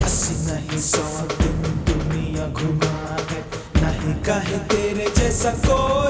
अस्सी नहीं 100 दिन दुनिया घुमा है, नहीं कहे तेरे जैसा कोई।